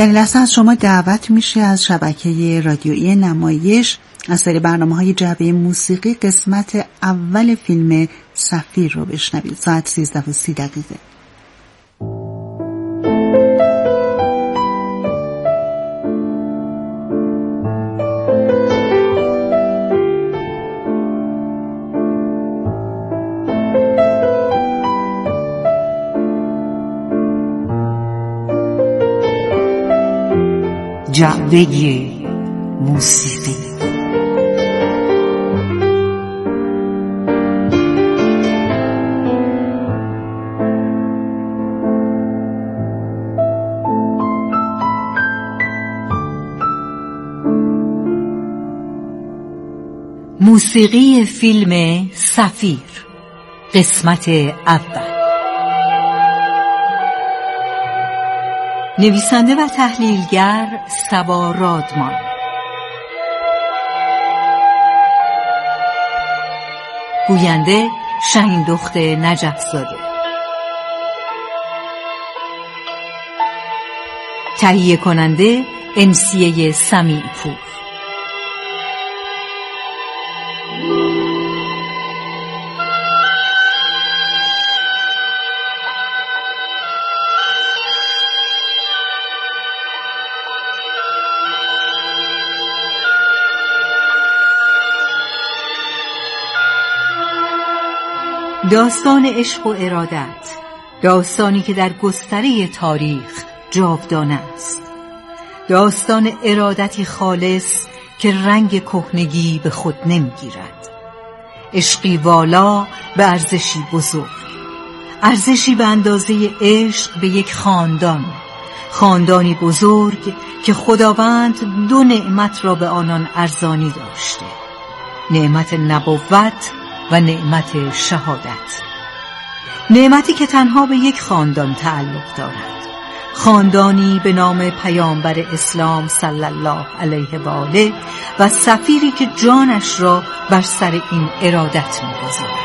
در این لحظه از شما دعوت میشه از شبکه رادیویی نمایش از سری برنامه‌های جعبه موسیقی قسمت اول فیلم سفیر رو بشنوید. ساعت 13:30. جعبه موسیقی. موسیقی فیلم سفیر قسمت اول. نویسنده و تحلیلگر صبا رادمان. گوینده شهین دخت نجف‌زاده. تهیه کننده انسیه سمیع‌پور. داستان عشق و ارادت، داستانی که در گستره تاریخ جاودانه است. داستان ارادتی خالص که رنگ کهنگی به خود نمیگیرد. عشقی والا به ارزشی بزرگ، ارزشی به اندازه عشق به یک خاندان، خاندانی بزرگ که خداوند دو نعمت را به آنان ارزانی داشته: نعمت نبوت و نعمت شهادت. نعمتی که تنها به یک خاندان تعلق دارد، خاندانی به نام پیامبر اسلام صلی الله علیه و آله و سفیری که جانش را بر سر این ارادت می‌گذارد.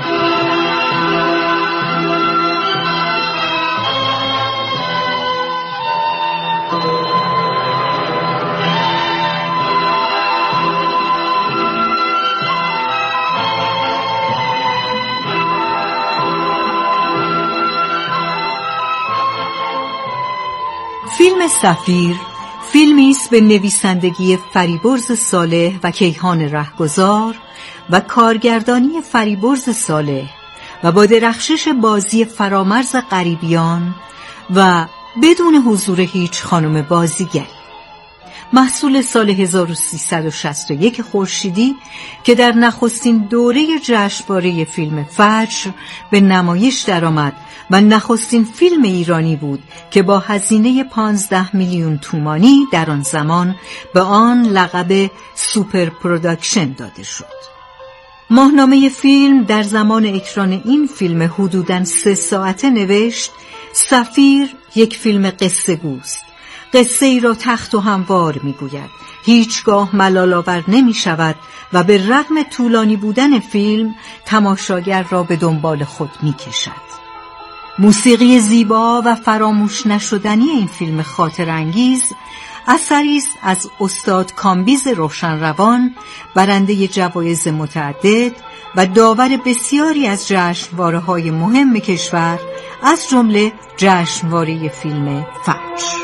فیلم سفیر فیلمی است به نویسندگی فریبرز صالح و کیهان رهگذار و کارگردانی فریبرز صالح و با درخشش بازی فرامرز غریبیان و بدون حضور هیچ خانم بازیگری. محصول سال 1361 خورشیدی که در نخستین دوره جشنواره فیلم فجر به نمایش درآمد و نخستین فیلم ایرانی بود که با هزینه 15 میلیون تومانی در آن زمان به آن لقب سوپر پروداکشن داده شد. ماهنامه فیلم در زمان اکران این فیلم حدوداً 3 ساعته نوشت: سفیر یک فیلم قصه گوست. قصه ای را تخت و هموار می گوید. هیچگاه ملال‌آور نمی شود و به رغم طولانی بودن فیلم تماشاگر را به دنبال خود می کشد. موسیقی زیبا و فراموش نشدنی این فیلم خاطرانگیز اثری است از استاد کامبیز روشنروان، برنده جوایز متعدد و داور بسیاری از جشنواره‌های مهم کشور، از جمله جشنواره فیلم فجر.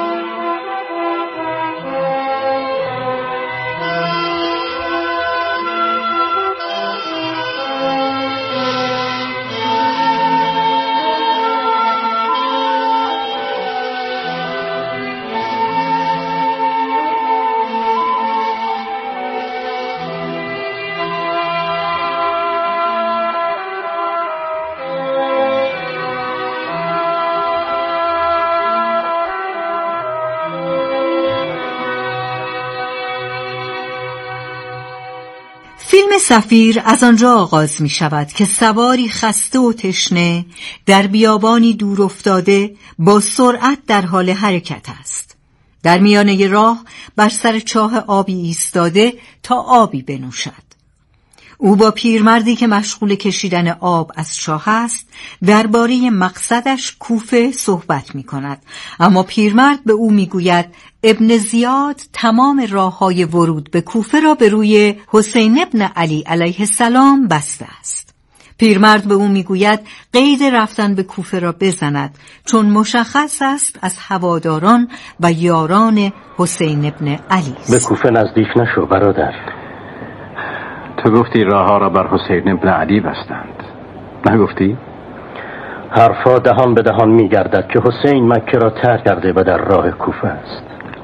فیلم سفیر از آنجا آغاز می شود که سواری خسته و تشنه در بیابانی دور افتاده با سرعت در حال حرکت است. در میانه راه بر سر چاه آبی ایستاده تا آبی بنوشد. او با پیرمردی که مشغول کشیدن آب از چاه است درباره مقصدش کوفه صحبت می کند، اما پیرمرد به او می گوید ابن زیاد تمام راه‌های ورود به کوفه را به روی حسین ابن علی علیه السلام بسته است. پیرمرد به او میگوید قید رفتن به کوفه را بزند، چون مشخص است از هواداران و یاران حسین ابن علی است. به کوفه نزدیک نشو برادر. تو گفتی راه‌ها را بر حسین ابن علی بستند، نگفتی؟ حرفا دهان به دهان میگردد که حسین مکه را ترک کرده و در راه کوفه است.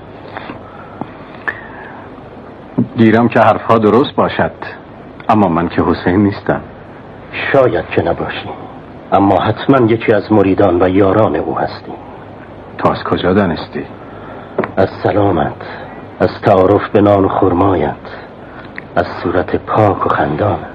گیرم که حرفها درست باشد، اما من که حسین نیستم. شاید که نباشی، اما حتما یکی از مریدان و یاران او هستی. تو از کجا دانستی؟ از سلامت، از تعارف به نان و خرمایت، از صورت پاک و خندانت.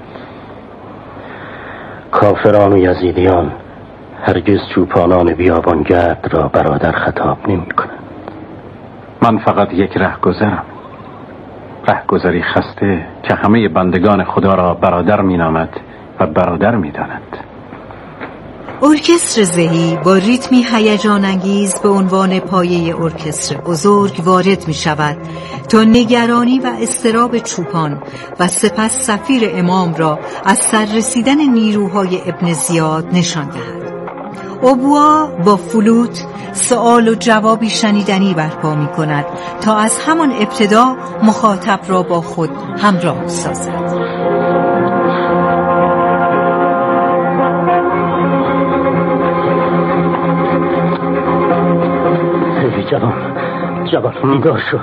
کافران و یزیدیان هرگز چوپانان بیابانگرد را برادر خطاب نمی کنند. من فقط یک رهگذرم، رهگذری خسته که همه بندگان خدا را برادر می نامد و برادر می داند. ارکستر زهی با ریتمی هیجان انگیز به عنوان پایه ارکستر بزرگ وارد می شود تا نگرانی و اضطراب چوپان و سپس سفیر امام را از سر رسیدن نیروهای ابن زیاد نشان دهد. ابوا با فلوت سؤال و جوابی شنیدنی برپا می کند تا از همان ابتدا مخاطب را با خود همراه سازد. جوان بیدار شو.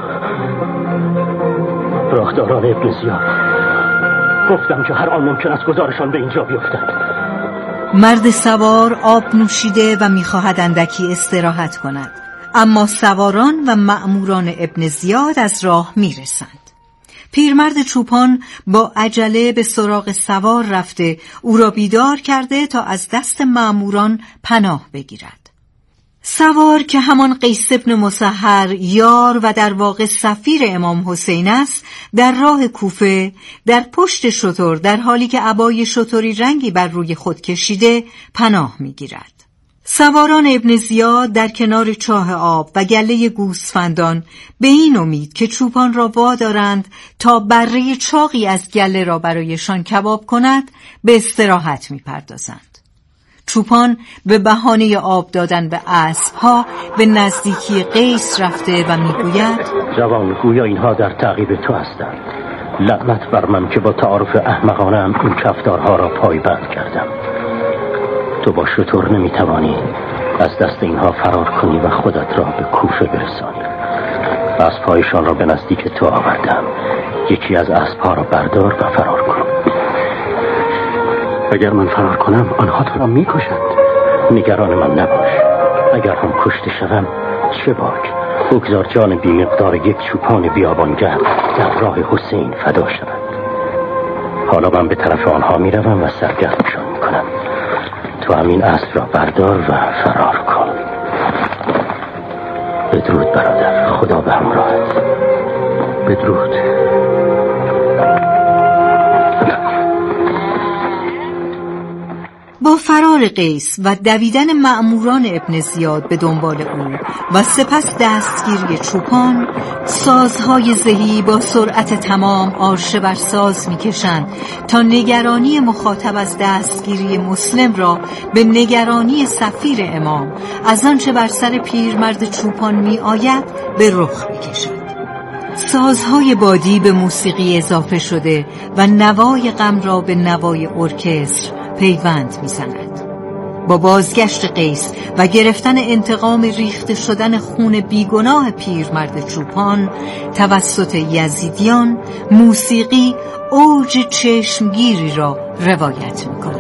راهداران ابن زیاد، گفتم که هر آن ممکن است گذارشان به اینجا بیفتد. مرد سوار آب نوشیده و میخواهد اندکی استراحت کند، اما سواران و مأموران ابن زیاد از راه میرسند. پیرمرد چوپان با عجله به سراغ سوار رفته او را بیدار کرده تا از دست مأموران پناه بگیرد. سوار که همان قیس ابن مسحر یار و در واقع سفیر امام حسین است، در راه کوفه در پشت شتر در حالی که عبای شتری رنگی بر روی خود کشیده پناه می‌گیرد. سواران ابن زیاد در کنار چاه آب و گله گوسفندان به این امید که چوپان را وادارند تا بره چاقی از گله را برایشان کباب کند به استراحت می‌پردازند. چوپان به بهانه آب دادن به اسب‌ها به نزدیکی قیس رفته و میگوید جوان، گویا اینها در تعقیب تو هستند. لعنت بر من که با تعارف احمقانه‌ام این کفتارها را پایبند کردم. تو با شتر نمیتوانی از دست اینها فرار کنی و خودت را به کوفه برسانی. اسب‌هایشان را به نزدیک تو آوردم. یکی از اسب‌ها را بردار و فرار کن. اگر من فرار کنم آنها تو را میکشند. نگران من نباش. اگر هم کشته شوم چه باک. بگذار جان بی مقدار یک چوپان بیابانگرد در راه حسین فدا شود. حالا من به طرف آنها میروم و سرگرمشان میکنم. تو همین اسب را بردار و فرار کن. بدرود برادر، خدا به همراهت. بدرود. با فرار قیس و دویدن مأموران ابن زیاد به دنبال او و سپس دستگیری چوپان، سازهای زهی با سرعت تمام آرشه بر ساز می‌کشند تا نگرانی مخاطب از دستگیری مسلم را به نگرانی سفیر امام از آنچه بر سر پیرمرد چوپان می‌آید به رخ می‌کشند. سازهای بادی به موسیقی اضافه شده و نوای غم را به نوای ارکستر پیوند می‌زند. با بازگشت قیس و گرفتن انتقام ریخته شدن خون بیگناه پیرمرد چوپان توسط یزیدیان، موسیقی اوج چشمگیری را روایت می‌کند.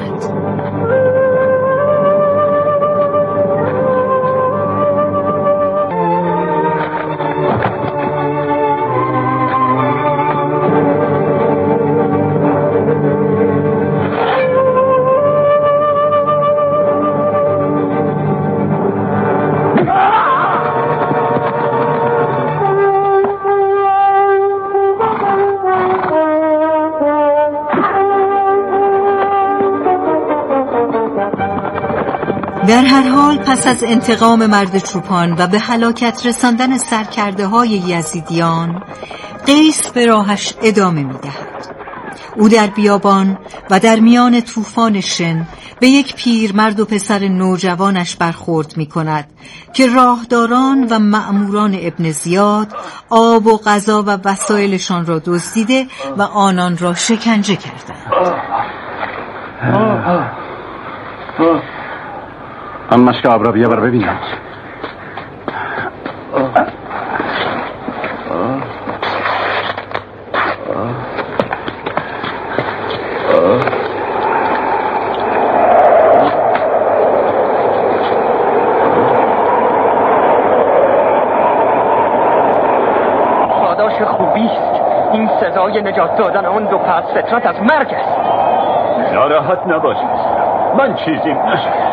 در هر حال پس از انتقام مرد چوپان و به هلاکت رساندن سرکرده های یزیدیان، قیس به راهش ادامه می دهد. او در بیابان و در میان طوفان شن به یک پیرمرد و پسر نوجوانش برخورد می کند که راهداران و مأموران ابن زیاد آب و غذا و وسایلشان را دزدیده و آنان را شکنجه کردند. آن مشک آب را بیا بر ببینم. پاداش خوبی است. این سزای نجات دادن آن دو پس فطرت از مرگ است. ناراحت نباش من چیزی نشد.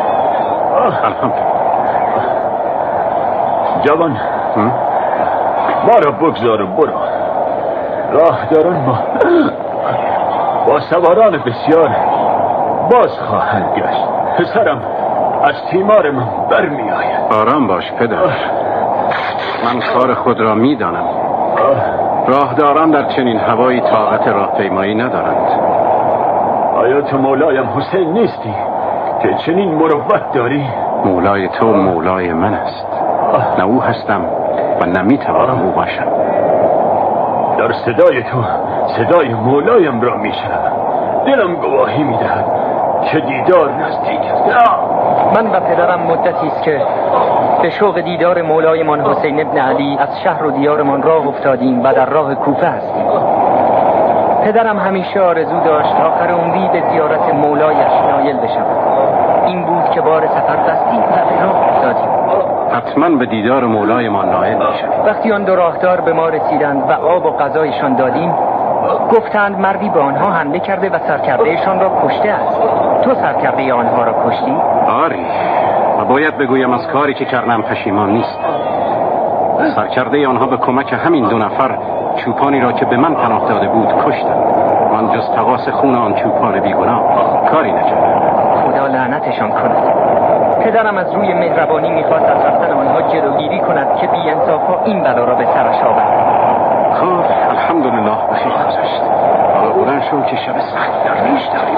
جوان ما را بگذار و برو. راهداران با سواران بسیار باز خواهند گشت. پسرم از تیمار من برمی آید. آرام باش پدر، من کار خود را می دانم. راهداران در چنین هوایی طاقت راهپیمایی ندارند. آیا تو مولایم حسین نیستی که چنین مروت داری؟ مولای تو مولای من است، نه او هستم و نمیتوانم او باشم. در صدای تو صدای مولایم را میشنوم. دلم گواهی میدهد که دیدار نزدیک است. من و پدرم مدتی است که به شوق دیدار مولایمان حسین ابن علی از شهر و دیارمان راه افتادیم و در راه کوفه هستیم. پدرم همیشه آرزو داشت آخر عمری به زیارت مولایش نایل بشود. این بود که بار سفر دستی در راه افتادیم. حتما به دیدار مولای ما نائل میشد. وقتی آن دو راهدار به ما رسیدند و آب و غذایشان دادیم، گفتند مردی به آنها حمله کرده و سرکردهشان را کشته است. تو سرکرده آنها را کشتی؟ آری، و باید بگویم از کاری که کردم پشیمان نیست. سرکرده آنها به کمک همین دو نفر چوپانی را که به من پناه داده بود کشتند. من جز تقاص خون آن چوپان بیگناه کاری نکردم. خدا لعنتشان کند. پدرم از روی مهربانی میخواست از رفتن آنها جلوگیری کند که بی انصافا این بلا را به سرش آورد. خب الحمدلله بخیر گذشت. حالا بلند شو که شب سخت در ریش داریم.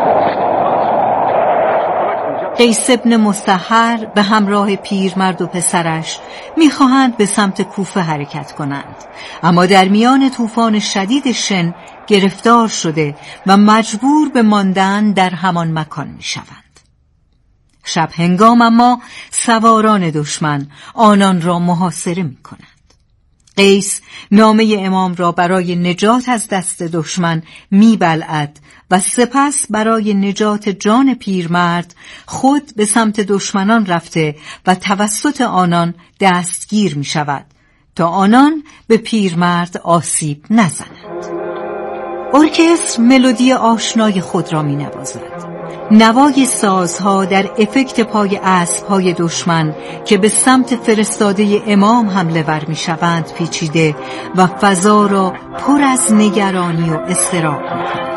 قیس ابن مستحر به همراه پیرمرد و پسرش میخواهند به سمت کوفه حرکت کنند، اما در میان طوفان شدید شن گرفتار شده و مجبور به ماندن در همان مکان میشوند. شب هنگام اما سواران دشمن آنان را محاصره میکنند. قیس نامه امام را برای نجات از دست دشمن میبلعد و سپس برای نجات جان پیرمرد خود به سمت دشمنان رفته و توسط آنان دستگیر می شود تا آنان به پیرمرد آسیب نزنند. ارکستر ملودی آشنای خود را می نوازد. نوای سازها در افکت پای اسب‌های دشمن که به سمت فرستاده امام حمله ور می‌شوند پیچیده و فضا را پر از نگرانی و اضطراب می‌کند.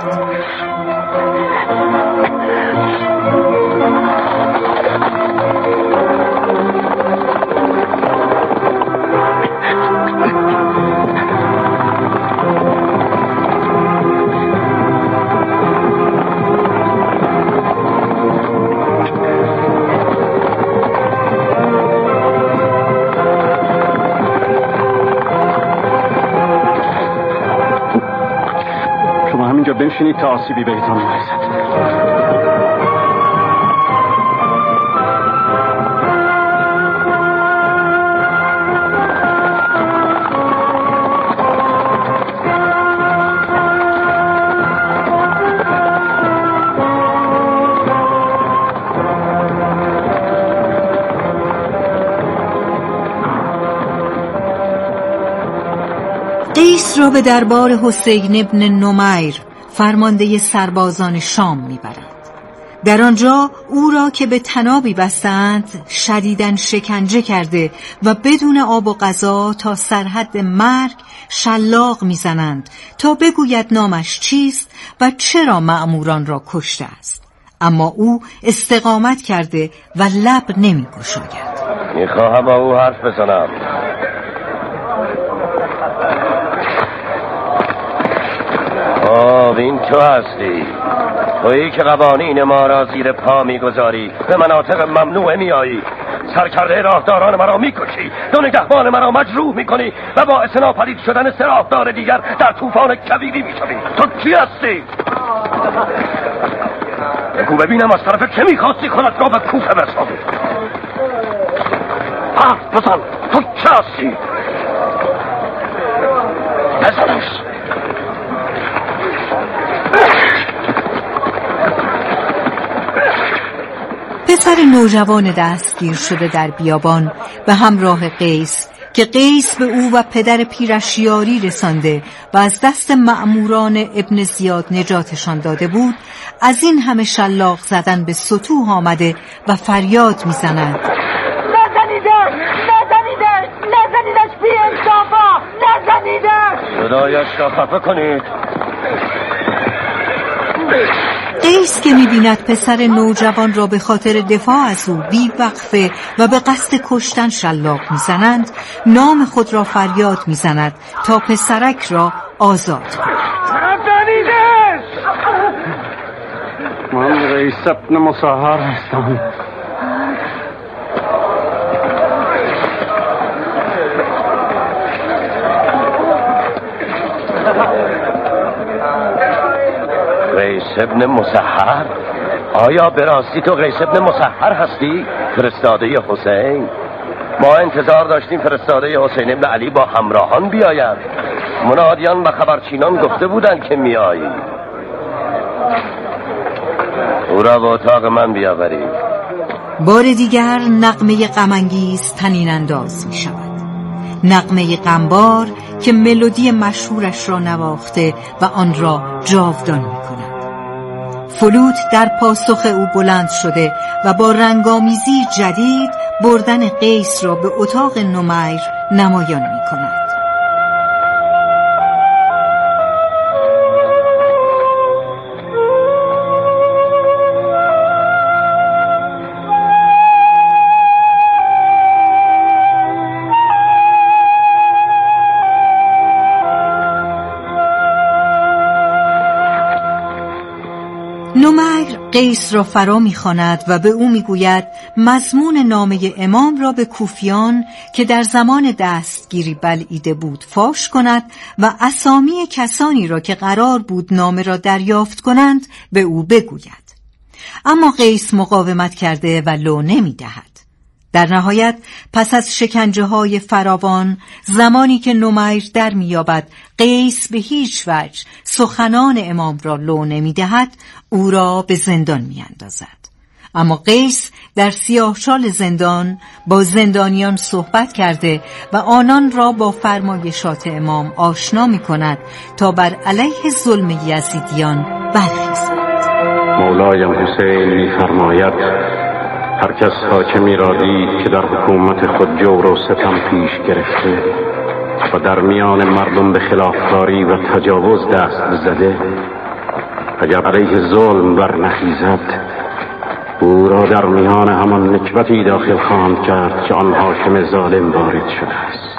بنشینید تا آسیبی بهتان نرسد. قیس را به دربار حسین ابن نمیر فرمانده سربازان شام میبرند. در آنجا او را که به طنابی بستند شدیداً شکنجه کرده و بدون آب و غذا تا سرحد مرگ شلاق میزنند تا بگوید نامش چیست و چرا مأموران را کشته است. اما او استقامت کرده و لب نمی گشاید. میخواهم با او حرف بزنم. این تو هستی، تویی که قوانین ما را زیر پا میگذاری، به مناطق ممنوعه میایی، سرکرده راهداران مرا میکشی، دو نگهبان مرا مجروح میکنی و باعث ناپدید شدن سه راهدار دیگر در طوفان کویری میشوی. تو کی هستی؟ بگو ببینم از طرف چه میخواستی خودت را به کوفه برسانی؟ حرف بزن، تو کی هستی؟ بزنش. پسر نوجوان دستگیر شده در بیابان به همراه قیس که قیس به او و پدر پیرش یاری رسانده و از دست مأموران ابن زیاد نجاتشان داده بود، از این همه شلاق زدن به سطوح آمده و فریاد میزند: نزنیدش بی انصافا، نزنیدش. صدایش را خفه کنید. قیس که می‌بیند پسر نوجوان را به خاطر دفاع از او بی وقفه و به قصد کشتن شلاق می‌زنند، نام خود را فریاد می‌زند تا پسرک را آزاد کند. نزنیدش. من قیس ابن مسهر هستم. قیس ابن مسهر؟ آیا به راستی تو قیس ابن مسهر هستی؟ فرستاده حسین؟ ما انتظار داشتیم فرستاده حسین ابن علی با همراهان بیاید. منادیان و خبرچینان گفته بودند که میایی. او را به اتاق من بیاورید. بار دیگر نغمه غم‌انگیز طنین انداز می شود. نغمه غمبار که ملودی مشهورش را نواخته و آن را جاودان می کند. فلوت در پاسخ او بلند شده و با رنگامیزی جدید بردن قیس را به اتاق نمیر نمایان می کند. نمیر قیس را فرا می‌خواند و به او می‌گوید مضمون نامه امام را به کوفیان که در زمان دستگیری بلعیده بود فاش کند و اسامی کسانی را که قرار بود نامه را دریافت کنند به او بگوید. اما قیس مقاومت کرده و لو نمی‌دهد. در نهایت پس از شکنجه‌های فراوان، زمانی که نمیر در می‌یابد قیس به هیچ وجه سخنان امام را لو نمی‌دهد، او را به زندان می‌اندازد. اما قیس در سیاهچال زندان با زندانیان صحبت کرده و آنان را با فرمایشات امام آشنا می‌کند تا بر علیه ظلم یزیدیان برخیزند. مولایم حسین می‌فرماید هر کس حاکمی را دید که در حکومت خود جور و ستم پیش گرفته و در میان مردم به خلافکاری و تجاوز دست زده، اگر علیه ظلم برنخیزد، او را در میان همان نکبتی داخل خواهند کرد که آن حاکم ظالم وارد شده است.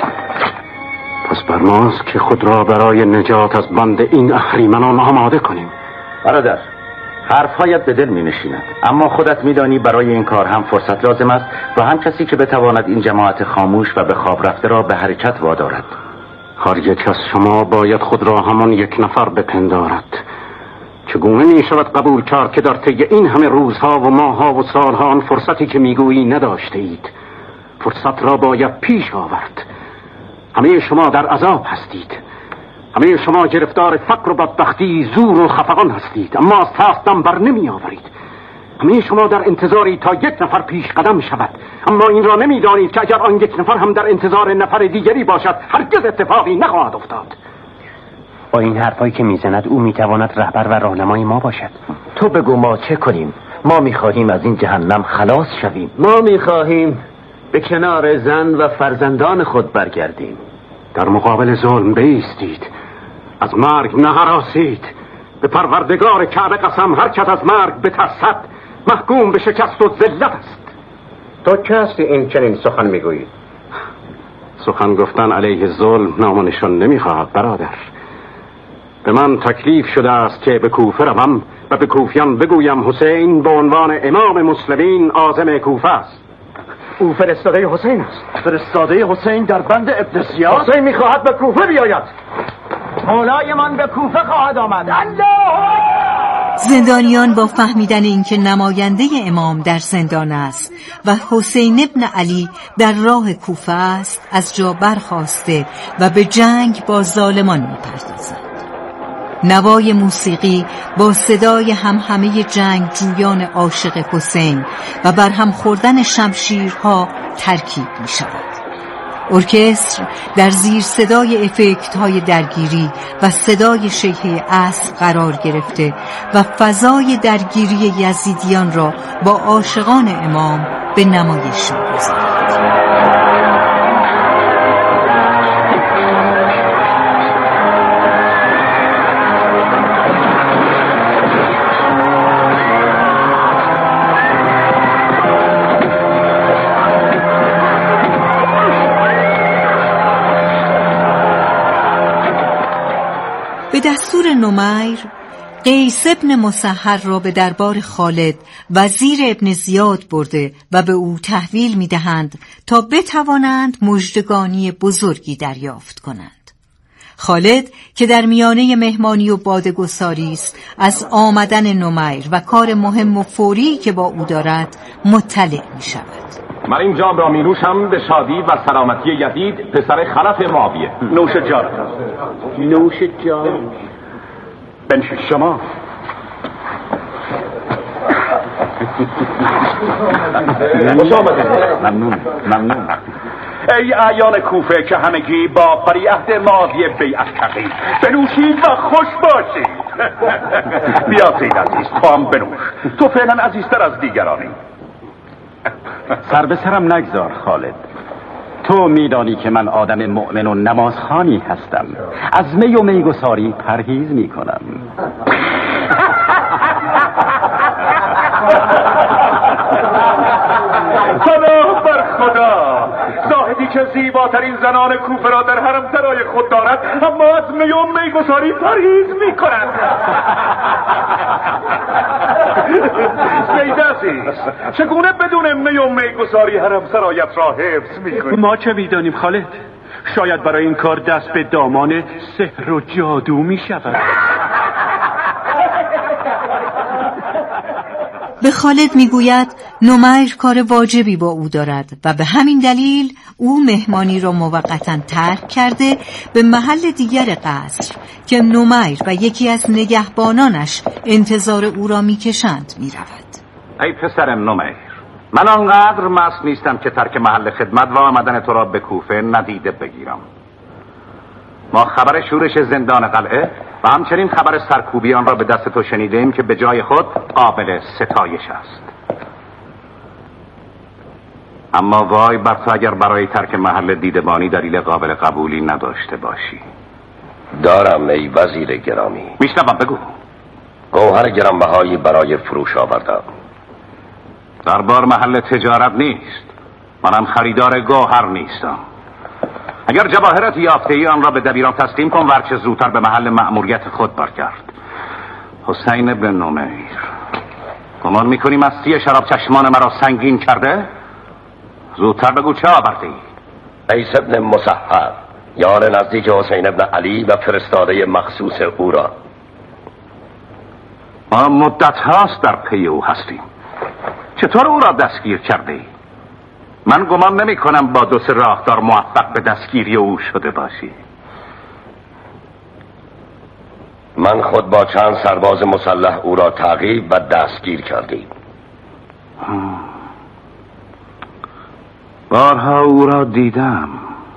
پس بر ماست که خود را برای نجات از بند این اهریمنان آماده کنیم. برادر، حرفهایت به دل می نشیند، اما خودت می دانی برای این کار هم فرصت لازم است و هم کسی که بتواند این جماعت خاموش و به خواب رفته را به حرکت وادارد. هر یک از شما باید خود را همان یک نفر بپندارد. چگونه می شود قبول کرد که در طی این همه روزها و ماهها و سالها آن فرصتی که می گویی نداشته اید؟ فرصت را باید پیش آورد. همه شما در عذاب هستید، همه شما گرفتار فقر و بدبختی، زور و خفقان هستید، اما از ترس دم بر نمی آورید. همه شما در انتظاری تا یک نفر پیش قدم شود، اما این را نمی دانید که اگر آن یک نفر هم در انتظار نفر دیگری باشد هرگز اتفاقی نخواهد افتاد. با این حرفایی که میزند او میتواند رهبر و راهنمای ما باشد. تو بگو ما چه کنیم؟ ما میخواهیم از این جهنم خلاص شویم. ما میخواهیم به کنار زن و فرزندان خود برگردیم. در مقابل ظلم بایستید، از مرگ نهراسید، به پروردگار کعبه قسم، هر کس از مرگ بترسد محکوم به شکست و ذلت است. تو که هستی این چنین سخن میگویی؟ سخن گفتن علیه ظلم نام و نشان نمیخواهد برادر. به من تکلیف شده است که به کوفه روم و به کوفیان بگویم حسین به عنوان امام مسلمین عازم کوفه است. او فرستاده حسین است. فرستاده حسین در بند ابن زیاد؟ حسین میخواهد به کوفه بیاید. مولای من به کوفه خواهد آمد. زندانیان با فهمیدن اینکه نماینده امام در زندان است و حسین ابن علی در راه کوفه است، از جا برخاسته و به جنگ با ظالمان می‌پردازند. نوای موسیقی با صدای همهمه جنگ جویان عاشق حسین و برهم خوردن شمشیرها ترکیب می شود. ارکستر در زیر صدای افکت‌های درگیری و صدای شیهه عصر قرار گرفته و فضای درگیری یزیدیان را با عاشقان امام به نمایش می‌گذارد. به دستور نمیر، قیس ابن مسحر را به دربار خالد وزیر ابن زیاد برده و به او تحویل می‌دهند تا بتوانند مژدگانی بزرگی دریافت کنند. خالد که در میانه مهمانی و باده‌گساری است، از آمدن نمیر و کار مهم و فوری که با او دارد مطلع می‌شود. من این جام را می نوشم به شادی و سلامتی یزید پسر خلف معاویه. نوش جان. نوش جان. بنشین شما. ممنون. ای اعیان کوفه که همگی با ولیعهد معاویه بیعت کردید، بنوشید و خوش باشید. بیا سید عزیز، تو هم بنوش. تو فعلا عزیزتر از دیگرانی. سر به سرم نگذار خالد. تو میدانی که من آدم مؤمن و نمازخوانی هستم. از می و میگساری پرهیز میکنم. پناه بر خدا. زاهدی که زیباترین زنان کوفه را در حرم سرای خود دارد، اما از می و میگساری پرهیز میکند. سید عزیز، چگونه بدون می و میگساری حرم سرایت را حفظ میکنی؟ ما چه میدانیم خالد؟ شاید برای این کار دست به دامان سحر و جادو میشود. به خالد میگوید نمیر کار واجبی با او دارد و به همین دلیل او مهمانی را موقتا ترک کرده به محل دیگر قصر که نمیر و یکی از نگهبانانش انتظار او را میکشند میرود. ای پسرم نمیر، من آنقدر مست نیستم که ترک محل خدمت و آمدن تو را به کوفه ندیده بگیرم. ما خبر شورش زندان قلعه و همچنین خبر سرکوبیان را به دست تو شنیدیم که به جای خود قابل ستایش است. اما وای بر تو اگر برای ترک محل دیدبانی دلیل قابل قبولی نداشته باشی. دارم ای وزیر گرامی. میشنوم، بگو. گوهر گرانبهایی برای فروش آوردم. دربار محل تجارت نیست. منم خریدار گوهر نیستم. اگر جواهرات یافته‌ای آن را به دبیران تسلیم کن و هرچه زودتر به محل مأموریت خود برگرد. حسین ابن نمیر، گمان می‌کنی مستی شراب چشمان مرا سنگین کرده؟ زودتر بگو چه آوردی؟ قیس ابن مسحر، یار نزدیک حسین ابن علی و فرستاده مخصوص او را. ما مدت هاست در پی او هستیم. چطور او را دستگیر کردی؟ من گمان نمی کنم با 2-3 راهدار موفق به دستگیری او شده باشی. من خود با چند سرباز مسلح او را تعقیب و دستگیر کردیم. بارها او را دیدم.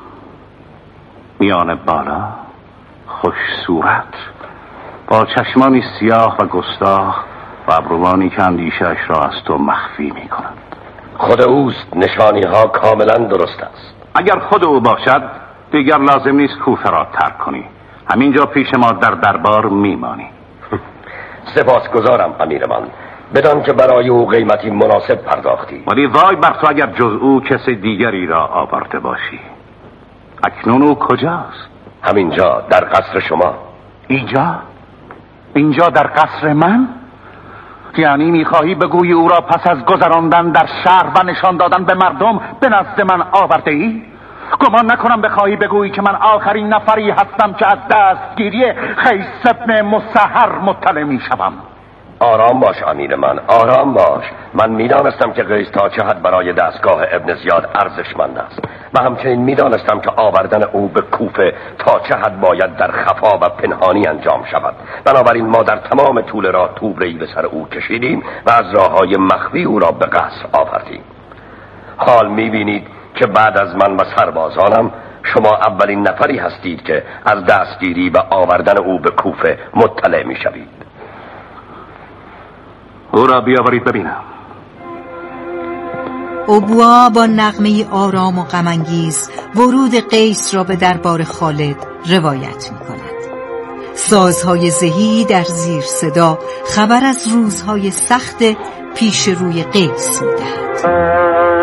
میان بالا، خوش صورت، با چشمانی سیاه و گستاخ و ابروانی که اندیشه‌اش را از تو مخفی می کنند. خود اوست، نشانی ها کاملا درست است. اگر خود او باشد دیگر لازم نیست کوفه را ترک کنی. همینجا پیش ما در دربار میمانی. سپاسگزارم امیرمان، بدان که برای او قیمتی مناسب پرداختی. ولی وای بر تو اگر جز او کسی دیگری را آورده باشی. اکنون او کجاست؟ همینجا در قصر شما. اینجا در قصر من؟ یعنی میخواهی بگویی او را پس از گذراندن در شهر و نشان دادن به مردم به نزد من آورده ای؟ گمان نکنم بخواهی بگویی که من آخرین نفری هستم که از دستگیری خیس ابن مسحر مطلع میشوم. آرام باش امیر من، آرام باش. من میدانستم که قیس تا چه حد برای دستگاه ابن زیاد ارزشمند است و همچنین میدانستم که آوردن او به کوفه تا چه حد باید در خفا و پنهانی انجام شود. بنابراین ما در تمام طول راه توبره‌ای به سر او کشیدیم و از راههای مخفی او را به قصر آوردیم. حال میبینید که بعد از من و سربازانم شما اولین نفری هستید که از دستگیری و آوردن او به کوفه مطلع میشوید. او را بیاورید ببینم. اوبوا با نغمه آرام و غم‌انگیز ورود قیس را به دربار خالد روایت می کند. سازهای زهی در زیر صدا خبر از روزهای سخت پیش روی قیس می دهد.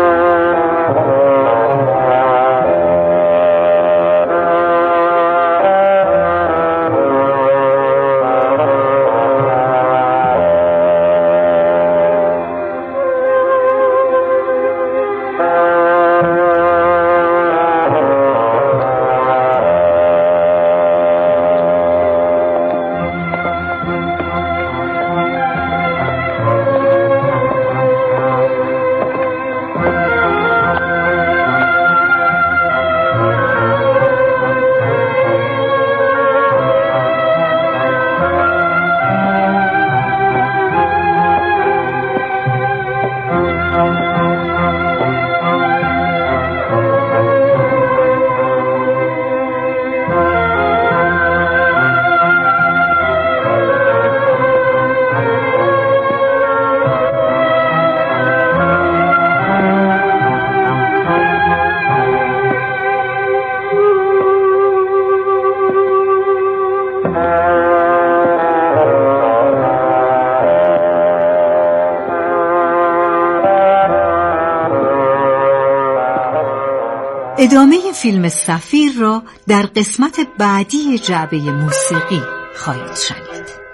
ادامه فیلم صفیر را در قسمت بعدی جعبه موسیقی خواهید شنید.